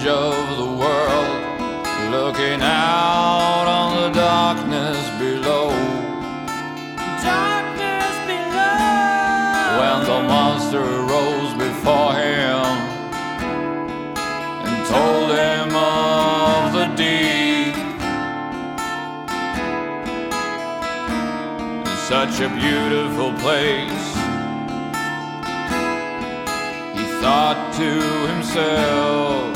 of the world, looking out on the darkness below. Darkness below. When the monster rose before him and told him of the deed. In such a beautiful place, he thought to himself,